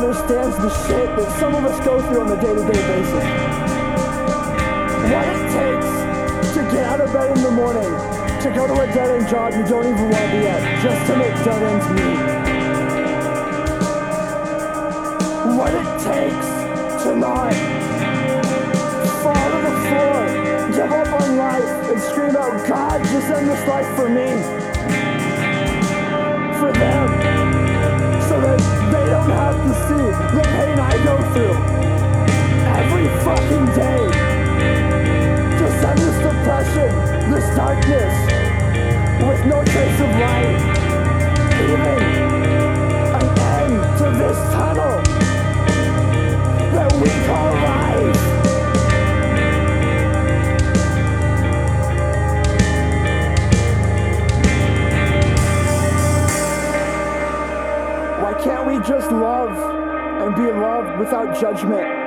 understands the shit that some of us go through on a day-to-day basis. What it takes to get out of bed in the morning, to go to a dead-end job you don't even want to be at, just to make dead ends meet. What it takes to not fall to the floor, give up on life, and scream out, God, just end this life for me. For them. So that they don't have to see the pain I go through every fucking day. Just end this depression, this darkness, with no trace of light. Even an end to this tunnel that we call life. Why can't we just love and be loved without judgment?